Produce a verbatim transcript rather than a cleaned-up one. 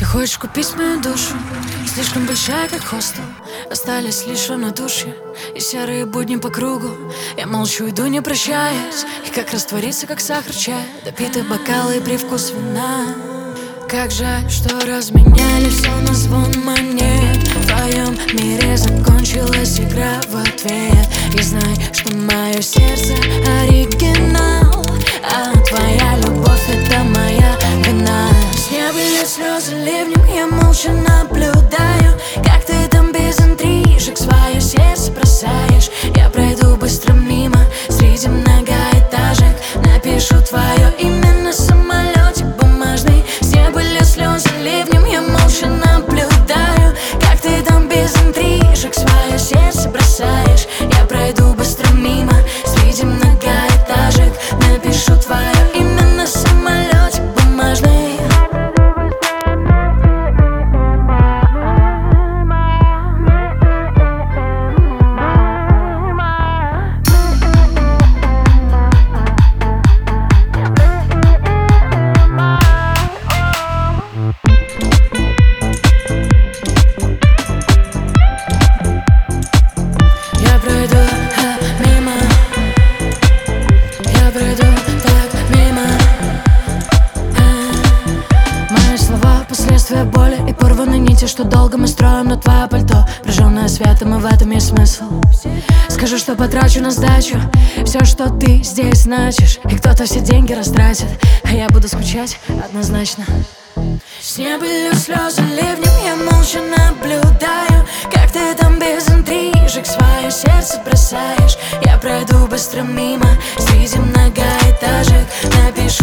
хочешь купить мою душу, слишком большая, как хостел. Остались лишь равнодушие и серые будни по кругу. Я молчу, иду, не прощаясь. И как раствориться, как сахар в чае, допитые бокалы и привкус вина. Как жаль, что разменяли все на звон монет. В твоем мире закончилась игра в ответ. И знай, что мое сердце оригинал, а твоя любовь — это моя вина. С неба льют слезы ливнем, я молча наблюдаю, как ты там без интрижек свое сердце бросаешь. Я пройду быстро мимо среди многоэтажек, напишу твое имя на самолете бумажный. С неба льют слезы ливнем, я молча наблюдаю, как ты там без интрижек свое сердце бросаешь. Я пройду быстро мимо среди многоэтажек, напишу твое имя на самолете бумажный. Боли и порванные нити, что долго мы строим, но твое пальто прижженное светом, и в этом есть смысл. Скажу, что потрачу на сдачу все, что ты здесь значишь, и кто-то все деньги растратит, а я буду скучать однозначно. С неба льют слезы ливнем, я молча наблюдаю, как ты там без интрижек свое сердце бросаешь. Я пройду быстро мимо среди многоэтажек, напишу